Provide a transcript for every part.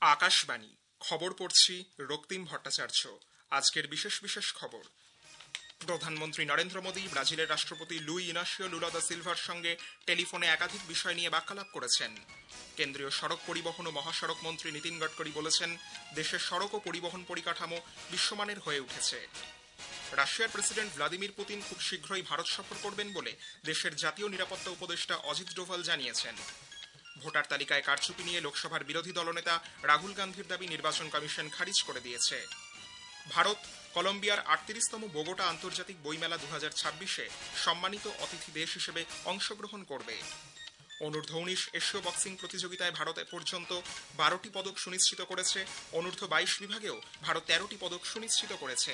আকাশবাণী খবর পড়ছি রক্তিম ভট্টাচার্য। আজকের বিশেষ বিশেষ খবর। প্রধানমন্ত্রী নরেন্দ্র মোদী ব্রাজিলের রাষ্ট্রপতি লুই ইনাসিও লুলা দা সিলভার সঙ্গে টেলিফোনে একাধিক বিষয় নিয়ে বার্তালাপ করেছেন। কেন্দ্রীয় সড়ক পরিবহন ও মহাসড়ক মন্ত্রী নীতিন গডকরি বলেছেন, দেশের সড়ক ও পরিবহন পরিকাঠামো বিশ্বমানের হয়ে উঠেছে। রাশিয়ার প্রেসিডেন্ট ভ্লাদিমির পুতিন খুব শীঘ্রই ভারত সফর করবেন বলে দেশের জাতীয় নিরাপত্তা উপদেষ্টা অজিত ডোভাল জানিয়েছেন। ভোটার তালিকায় কারচুপি নিয়ে লোকসভার বিরোধী দলনেতা রাহুল গান্ধীর দাবি নির্বাচন কমিশন খারিজ করে দিয়েছে। ভারত কলম্বিয়ার 38তম বোগোটা আন্তর্জাতিক বইমেলা 2026-এ সম্মানিত অতিথি দেশ হিসেবে অংশগ্রহণ করবে। অনূর্ধ্ব 19 এশীয় বক্সিং প্রতিযোগিতায় ভারত পর্যন্ত 12টি পদক সুনিশ্চিত করেছে। অনূর্ধ্ব 22 বিভাগেও ভারত 13টি পদক সুনিশ্চিত করেছে।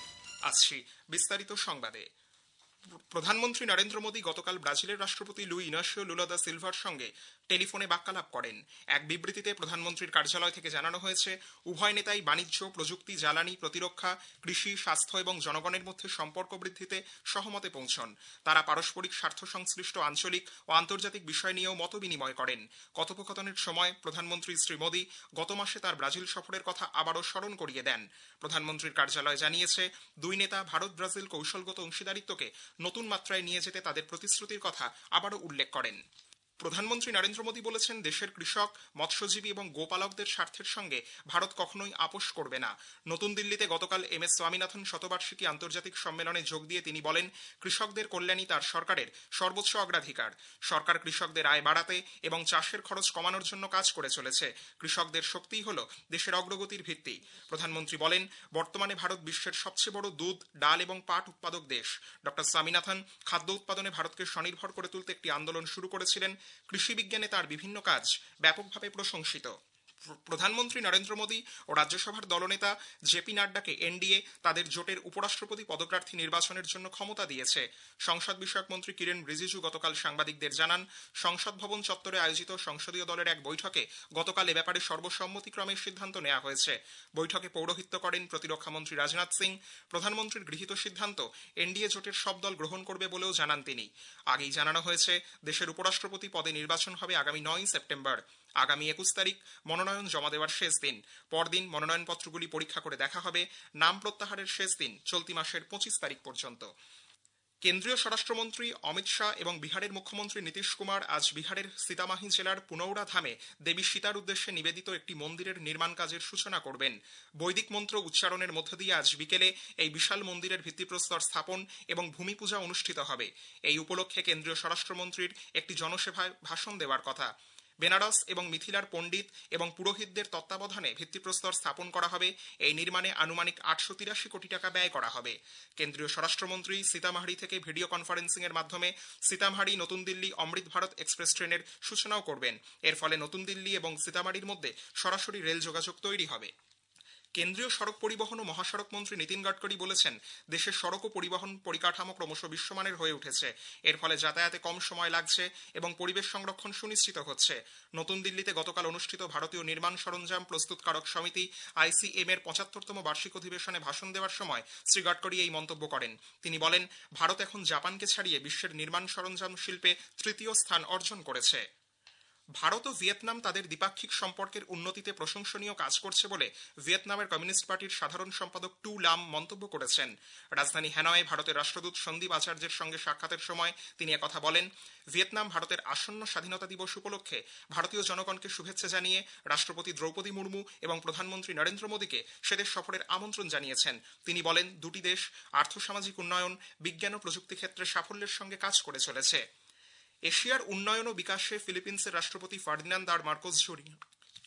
আসছি বিস্তারিত সংবাদে। প্রধানমন্ত্রী নরেন্দ্র মোদী গতকাল ব্রাজিলের রাষ্ট্রপতি লুই ইনাসিও লুলা দা সিলভার সঙ্গে টেলিফোনে বার্তালাপ করেন। এক বিবৃতিতে প্রধানমন্ত্রীর কার্যালয় থেকে জানানো হয়েছে, উভয় নেতাই বাণিজ্য, প্রযুক্তি, জ্বালানি, প্রতিরক্ষা, কৃষি, স্বাস্থ্য এবং জনগণের মধ্যে সম্পর্ক বৃদ্ধিতে সহমতে পৌঁছন। তারা পারস্পরিক স্বার্থ সংশ্লিষ্ট আঞ্চলিক ও আন্তর্জাতিক বিষয় নিয়েও মত বিনিময় করেন। কথোপকথনের সময় প্রধানমন্ত্রী শ্রী মোদী গত মাসে তার ব্রাজিল সফরের কথা আবারও স্মরণ করিয়ে দেন। প্রধানমন্ত্রীর কার্যালয় জানিয়েছে, দুই নেতা ভারত ব্রাজিল কৌশলগত অংশীদারিত্বকে নতুন মাত্রায় নিয়ে যেতে তাদের প্রতিশ্রুতির কথা আবারও উল্লেখ করেন। প্রধানমন্ত্রী নরেন্দ্র মোদী বলেছেন, দেশের কৃষক, মৎস্যজীবী এবং গোপালকদের স্বার্থের সঙ্গে ভারত কখনোই আপোষ করবে না। নতুন দিল্লিতে গতকাল এম এস স্বামীনাথন শতবার্ষিকী আন্তর্জাতিক সম্মেলনে যোগ দিয়ে তিনি বলেন, কৃষকদের কল্যাণই তার সরকারের সর্বোচ্চ অগ্রাধিকার। সরকার কৃষকদের আয় বাড়াতে এবং চাষের খরচ কমানোর জন্য কাজ করে চলেছে। কৃষকদের শক্তিই হল দেশের অগ্রগতির ভিত্তি। প্রধানমন্ত্রী বলেন, বর্তমানে ভারত বিশ্বের সবচেয়ে বড় দুধ, ডাল এবং পাট উৎপাদক দেশ। ডক্টর স্বামীনাথন খাদ্য উৎপাদনে ভারতকে স্বনির্ভর করে তুলতে একটি আন্দোলন শুরু করেছিলেন। কৃষি বিজ্ঞানে তার বিভিন্ন কাজ ব্যাপকভাবে প্রশংসিত। প্রধানমন্ত্রী নরেন্দ্র মোদী ও রাজ্যসভার দলনেতা জেপি নাড্ডাকে এনডিএ তাদের জোটের উপরাষ্ট্রপতি পদপ্রার্থী নির্বাচনের জন্য ক্ষমতা দিয়েছে। সংসদ বিষয়ক মন্ত্রী কিরেন রিজিজু গতকাল সাংবাদিকদের জানান, সংসদ ভবন চত্বরে আয়োজিত সংসদীয় দলের এক বৈঠকে গতকাল এ ব্যাপারে সর্বসম্মতিক্রমে সিদ্ধান্ত নেওয়া হয়েছে। বৈঠকে পৌরোহিত্য করেন প্রতিরক্ষামন্ত্রী রাজনাথ সিং। প্রধানমন্ত্রীর গৃহীত সিদ্ধান্ত এনডিএ জোটের সব দল গ্রহণ করবে বলেও জানান তিনি। আগেই জানানো হয়েছে, দেশের উপরাষ্ট্রপতি পদে নির্বাচন হবে আগামী 9 সেপ্টেম্বর। আগামী 21 তারিখ মনোনয়ন জমা দেওয়ার শেষ দিন। পরদিন মনোনয়নপত্রগুলি পরীক্ষা করে দেখা হবে। নাম প্রত্যাহারের শেষ দিন চলতি মাসের 25 তারিখ পর্যন্ত। কেন্দ্রীয় স্বরাষ্ট্রমন্ত্রী অমিত শাহ এবং বিহারের মুখ্যমন্ত্রী নীতিশ কুমার আজ বিহারের সীতামাহি জেলার পুনৌরা ধামে দেবী সীতার উদ্দেশ্যে নিবেদিত একটি মন্দিরের নির্মাণ কাজের সূচনা করবেন। বৈদিক মন্ত্র উচ্চারণের মধ্য দিয়ে আজ বিকেলে এই বিশাল মন্দিরের ভিত্তিপ্রস্তর স্থাপন এবং ভূমি পূজা অনুষ্ঠিত হবে। এই উপলক্ষে কেন্দ্রীয় স্বরাষ্ট্রমন্ত্রীর একটি জনসভায় ভাষণ দেওয়ার কথা। বেনারস এবং মিথিলার পণ্ডিত এবং পুরোহিতদের তত্ত্বাবধানে ভিত্তিপ্রস্তর স্থাপন করা হবে। এই নির্মাণে আনুমানিক 883 কোটি টাকা ব্যয় করা হবে। কেন্দ্রীয় স্বরাষ্ট্রমন্ত্রী সীতামাহাড়ি থেকে ভিডিও কনফারেন্সিং এর মাধ্যমে সীতামাহাড়ি নতুন দিল্লি অমৃত ভারত এক্সপ্রেস ট্রেনের সূচনাও করবেন। এর ফলে নতুন দিল্লি এবং সীতামাহাড়ির মধ্যে সরাসরি রেল যোগাযোগ তৈরি হবে। কেন্দ্রীয় সড়ক পরিবহন ও মহাসড়ক মন্ত্রী নীতিন গডকরি বলেছেন, দেশের সড়ক ও পরিবহন পরিকাঠামো ক্রমশ বিশ্বমানের হয়ে উঠেছে। এর ফলে যাতায়াতে কম সময় লাগছে এবং পরিবেশ সংরক্ষণ সুনিশ্চিত হচ্ছে। নতুন দিল্লিতে গতকাল অনুষ্ঠিত ভারতীয় নির্মাণ সরঞ্জাম প্রস্তুতকারক সমিতি আইসিএম এর 75তম বার্ষিক অধিবেশনে ভাষণ দেওয়ার সময় শ্রী গডকরি এই মন্তব্য করেন। তিনি বলেন, ভারত এখন জাপানকে ছাড়িয়ে বিশ্বের নির্মাণ সরঞ্জাম শিল্পে তৃতীয় স্থান অর্জন করেছে। ভারত ও ভিয়েতনাম তাদের দ্বিপাক্ষিক সম্পর্কের উন্নতিতে প্রশংসনীয় কাজ করছে বলে ভিয়েতনামের কমিউনিস্ট পার্টির সাধারণ সম্পাদক টু লাম মন্তব্য করেছেন। রাজধানী হ্যানয়ে ভারতের রাষ্ট্রদূত সন্দীপ আচার্যের সঙ্গে সাক্ষাতের সময় তিনি একথা বলেন। ভিয়েতনাম ভারতের আসন্ন স্বাধীনতা দিবস উপলক্ষে ভারতীয় জনগণকে শুভেচ্ছা জানিয়ে রাষ্ট্রপতি দ্রৌপদী মুর্মু এবং প্রধানমন্ত্রী নরেন্দ্র মোদীকে সেদেশ সফরের আমন্ত্রণ জানিয়েছেন। তিনি বলেন, দুটি দেশ আর্থসামাজিক উন্নয়ন, বিজ্ঞান ও প্রযুক্তি ক্ষেত্রে সাফল্যের সঙ্গে কাজ করে চলেছে। এশিয়ার উন্নয়ন ও বিকাশে ফিলিপিন্সের রাষ্ট্রপতি ফার্দিনান্দ আর মার্কোস জুনিয়র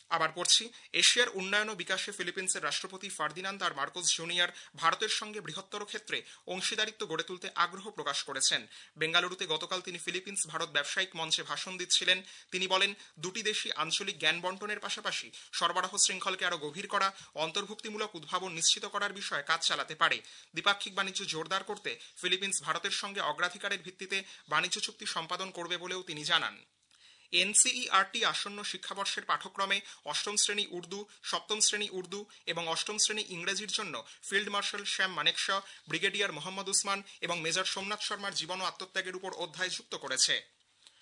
এশিয়ার উন্নয়ন ও বিকাশে ফিলিপিন্সের রাষ্ট্রপতি ফার্দিনান্দ আর মার্কোস জুনিয়র ভারতের সঙ্গে বৃহত্তর ক্ষেত্রে অংশীদারিত্ব গড়ে তুলতে আগ্রহ প্রকাশ করেছেন। বেঙ্গালুরুতে গতকাল তিনি ফিলিপিন্স ভারত ব্যবসায়িক মঞ্চে ভাষণ দিচ্ছিলেন। তিনি বলেন, দুটি দেশই আঞ্চলিক জ্ঞান বন্টনের পাশাপাশি সরবরাহ শৃঙ্খলকে আরও গভীর করা, অন্তর্ভুক্তিমূলক উদ্ভাবন নিশ্চিত করার বিষয়ে কাজ চালাতে পারে। দ্বিপাক্ষিক বাণিজ্য জোরদার করতে ফিলিপিন্স ভারতের সঙ্গে অগ্রাধিকারের ভিত্তিতে বাণিজ্য চুক্তি সম্পাদন করবে বলেও তিনি জানান। এনসিইআরটি আসন্ন শিক্ষাবর্ষের পাঠ্যক্রমে অষ্টম শ্রেণী উর্দু, সপ্তম শ্রেণী উর্দু এবং অষ্টম শ্রেণী ইংরেজির জন্য field marshal Sam Manekshaw, brigadier Mohammad Usman এবং মেজর সোমনাথ শর্মার জীবন ও আত্মত্যাগের উপর অধ্যায় যুক্ত করেছে।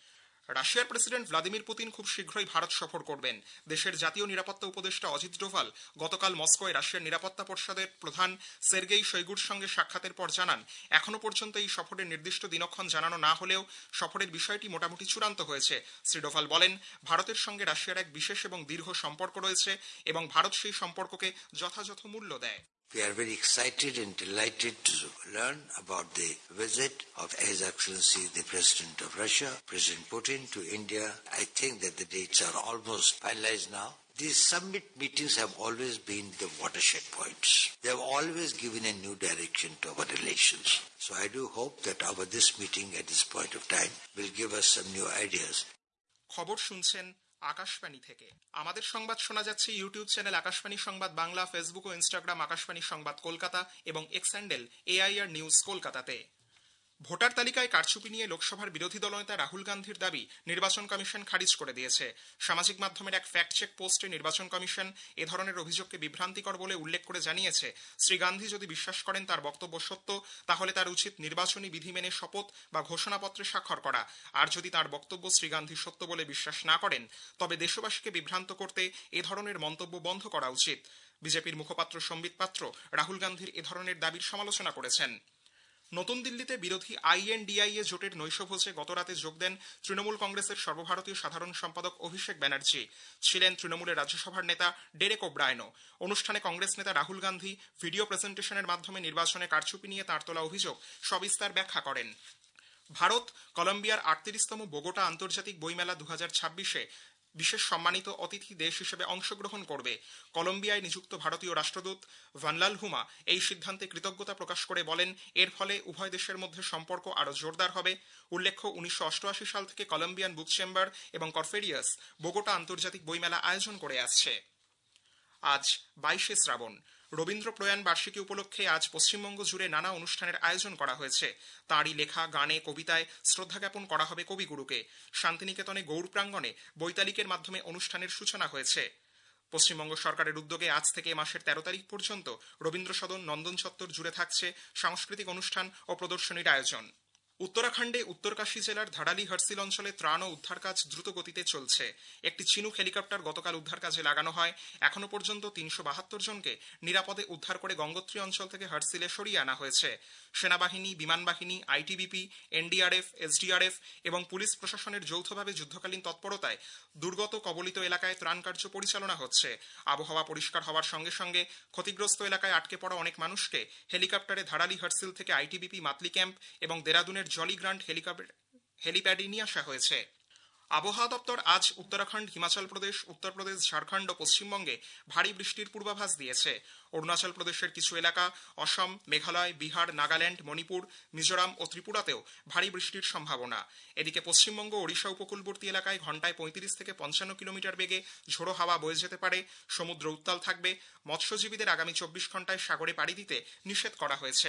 রাশিয়ার প্রেসিডেন্ট ভ্লাদিমির পুতিন খুব শীঘ্রই ভারত সফর করবেন। দেশের জাতীয় নিরাপত্তা উপদেষ্টা অজিত ডোভাল গতকাল মস্কোয় রাশিয়ার নিরাপত্তা পরিষদের প্রধান সের্গেই শোইগুর সঙ্গে সাক্ষাতের পর জানান, এখনো পর্যন্ত এই সফরের নির্দিষ্ট দিনক্ষণ জানানো না হলেও সফরের বিষয়টি মোটামুটি চূড়ান্ত হয়েছে। শ্রী ডোভাল বলেন, ভারতের সঙ্গে রাশিয়ার এক বিশেষ এবং দীর্ঘ সম্পর্ক রয়েছে এবং ভারত সেই সম্পর্ককে যথাযথ মূল্য দেয়। We are very excited and delighted to learn about the visit of His Excellency the President of Russia, President Putin, to India. I think that the dates are almost finalized now. These summit meetings have always been the watershed points. They have always given a new direction to our relations. So I do hope that this meeting at this point of time will give us some new ideas. খবর শুনছেন আকাশবাণী থেকে। আমাদের সংবাদ শোনা যাচ্ছে YouTube channel Akashvani সংবাদ Bangla, Facebook ও Instagram Akashvani সংবাদ কলকাতা এবং এক্স হ্যান্ডেল AIR নিউজ কলকাতাতে। ভোটার তালিকায় কারচুপি নিয়ে লোকসভার বিরোধী দলনেতা রাহুল গান্ধীর দাবি নির্বাচন কমিশন খারিজ করে দিয়েছে। সামাজিক মাধ্যমের এক ফ্যাক্ট চেক পোস্টে নির্বাচন কমিশন এ ধরনের অভিযোগকে বিভ্রান্তিকর বলে উল্লেখ করে জানিয়েছে, শ্রী গান্ধী যদি বিশ্বাস করেন তার বক্তব্য সত্য, তাহলে তার উচিত নির্বাচনী বিধি মেনে শপথ বা ঘোষণাপত্রে স্বাক্ষর করা। আর যদি তার বক্তব্য শ্রী গান্ধী সত্য বলে বিশ্বাস না করেন, তবে দেশবাসীকে বিভ্রান্ত করতে এ ধরনের মন্তব্য বন্ধ করা উচিত। বিজেপির মুখপাত্র সম্বিত পাত্র রাহুল গান্ধীর এ ধরনের দাবির সমালোচনা করেছেন। নতুন দিল্লিতে বিরোধী INDIA জোটের নৈশভোজে গতরাতে যোগ দেন তৃণমূল কংগ্রেসের সর্বভারতীয় সাধারণ সম্পাদক অভিষেক ব্যানার্জি। ছিলেন তৃণমূলের রাজ্যসভার নেতা ডেরেক ওব্রায়েনও। অনুষ্ঠানে কংগ্রেস নেতা রাহুল গান্ধী ভিডিও প্রেজেন্টেশনের মাধ্যমে নির্বাচনে কারচুপি নিয়ে তাঁর তোলা অভিযোগ সবিস্তার ব্যাখ্যা করেন। ভারত কলম্বিয়ার 38তম বোগোটা আন্তর্জাতিক বইমেলা 2026-এ বিশেষ সম্মানিত অতিথি দেশ হিসেবে অংশগ্রহণ করবে। কলম্বিয়ায় নিযুক্ত ভারতীয় রাষ্ট্রদূত ভানলাল হুমা এই সিদ্ধান্তে কৃতজ্ঞতা প্রকাশ করে বলেন, এর ফলে উভয় দেশের মধ্যে সম্পর্ক আরও জোরদার হবে। উল্লেখ্য, 1988 সাল থেকে কলম্বিয়ান বুক চেম্বার এবং করফেরিয়াস বোগোটা আন্তর্জাতিক বইমেলা আয়োজন করে আসছে। আজ 22শে শ্রাবণ। রবীন্দ্র প্রয়াণ বার্ষিকী উপলক্ষে আজ পশ্চিমবঙ্গ জুড়ে নানা অনুষ্ঠানের আয়োজন করা হয়েছে। তাঁরই লেখা গানে, কবিতায় শ্রদ্ধা জ্ঞাপন করা হবে কবিগুরুকে। শান্তিনিকেতনে গৌড় প্রাঙ্গণে বৈতালিকের মাধ্যমে অনুষ্ঠানের সূচনা হয়েছে। পশ্চিমবঙ্গ সরকারের উদ্যোগে আজ থেকে মাসের 13 তারিখ পর্যন্ত রবীন্দ্র সদন, নন্দন চত্বর জুড়ে থাকছে সাংস্কৃতিক অনুষ্ঠান ও প্রদর্শনীর আয়োজন। উত্তরাখণ্ডে উত্তরকাশী জেলার ধারালি হরসিল অঞ্চলে ত্রাণ ও উদ্ধার কাজ দ্রুত গতিতে চলছে। একটি চিনুক হেলিকপ্টার গতকাল উদ্ধার কাজে লাগানো হয়। এখনো পর্যন্ত 372 জনকে নিরাপদে উদ্ধার করে গঙ্গোত্রী অঞ্চল থেকে হরসিলে সরিয়ে আনা হয়েছে। সেনাবাহিনী, বিমান বাহিনী, ITBP, NDRF, SDRF এবং পুলিশ প্রশাসনের যৌথভাবে যুদ্ধকালীন তৎপরতায় দুর্গত কবলিত এলাকায় ত্রাণ কার্য পরিচালনা হচ্ছে। আবহাওয়া পরিষ্কার হওয়ার সঙ্গে সঙ্গে ক্ষতিগ্রস্ত এলাকায় আটকে পড়া অনেক মানুষকে হেলিকপ্টারে ধারালি হরসিল থেকে ITBP মাতলি ক্যাম্প এবং দেরাদুনের জলি গ্রান্ট হেলিপ্যাডে নিয়ে আসা হয়েছে। আবহাওয়া দপ্তর আজ উত্তরাখণ্ড, হিমাচল প্রদেশ, উত্তরপ্রদেশ, ঝাড়খণ্ড ও পশ্চিমবঙ্গে ভারী বৃষ্টির পূর্বাভাস দিয়েছে। অরুণাচল প্রদেশের কিছু এলাকা, অসম, মেঘালয়, বিহার, নাগাল্যান্ড, মণিপুর, মিজোরাম ও ত্রিপুরাতেও ভারী বৃষ্টির সম্ভাবনা। এদিকে পশ্চিমবঙ্গ, ওড়িশা উপকূলবর্তী এলাকায় ঘণ্টায় 35 থেকে 55 কিলোমিটার বেগে ঝোড়ো হাওয়া বয়ে যেতে পারে। সমুদ্র উত্তাল থাকবে। মৎস্যজীবীদের আগামী 24 ঘণ্টায় সাগরে পাড়ি দিতে নিষেধ করা হয়েছে।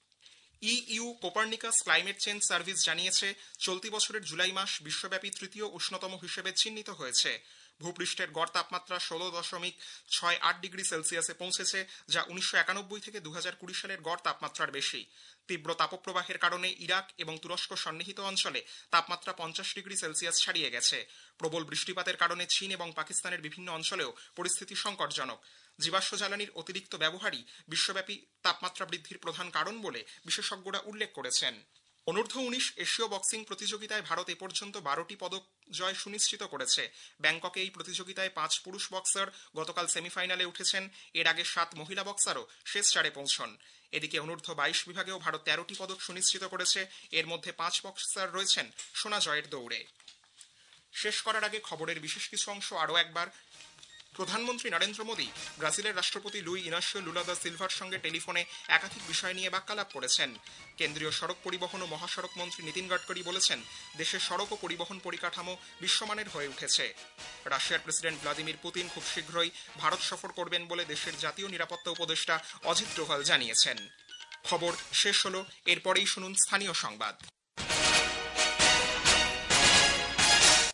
EU Copernicus climate change service জানিয়েছে, চলতি বছরের জুলাই মাস বিশ্বব্যাপী তৃতীয় উষ্ণতম হিসেবে চিহ্নিত হয়েছে। ভূপৃষ্ঠের গড় তাপমাত্রা 16.68 ডিগ্রি সেলসিয়াসে পৌঁছেছে, যা 1991 থেকে 2020 সালের গড় তাপমাত্রার বেশি। তীব্র তাপপ্রবাহের কারণে ইরাক এবং তুরস্ক সন্নিহিত অঞ্চলে তাপমাত্রা 50 ডিগ্রি সেলসিয়াস ছাড়িয়ে গেছে। প্রবল বৃষ্টিপাতের কারণে চীন এবং পাকিস্তানের বিভিন্ন অঞ্চলেও পরিস্থিতি সংকটজনক। জীবাশ্ম জ্বালানির অতিরিক্ত ব্যবহারই বিশ্বব্যাপী তাপমাত্রা বৃদ্ধির প্রধান কারণ বলে বিশেষজ্ঞরা উল্লেখ করেছেন। অনূর্ধ্ব 19 এশীয় বক্সিং প্রতিযোগিতায় ভারত এ পর্যন্ত 12টি পদক জয় সুনিশ্চিত করেছে। ব্যাংককে এই প্রতিযোগিতায় 5 পুরুষ বক্সার গতকাল সেমিফাইনালে উঠেছেন। এর আগে 7 মহিলা বক্সারও শেষ চারে পৌঁছন। এদিকে অনূর্ধ্ব 22 বিভাগেও ভারত 13টি পদক সুনিশ্চিত করেছে। এর মধ্যে 5 বক্সার রয়েছেন সোনা জয়ের দৌড়ে। শেষ করার আগে খবরের বিশেষ কিছু অংশ আরও একবার। প্রধানমন্ত্রী নরেন্দ্র মোদী ব্রাজিলের রাষ্ট্রপতি লুই ইনাসিও লুলা দা সিলভার সঙ্গে টেলিফোনে একাধিক বিষয় নিয়ে বাক্যালাপ করেছেন। কেন্দ্রীয় সড়ক পরিবহন ও মহাসড়ক মন্ত্রী নীতিন গডকরি বলেছেন, দেশের সড়ক ও পরিবহন পরিকাঠামো বিশ্বমানের হয়ে উঠেছে। রাশিয়ার প্রেসিডেন্ট ভ্লাদিমির পুতিন খুব শীঘ্রই ভারত সফর করবেন বলে দেশের জাতীয় নিরাপত্তা উপদেষ্টা অজিত ডোভাল জানিয়েছেন। খবর শেষ হলো, এরপরেই শুনুন স্থানীয় সংবাদ।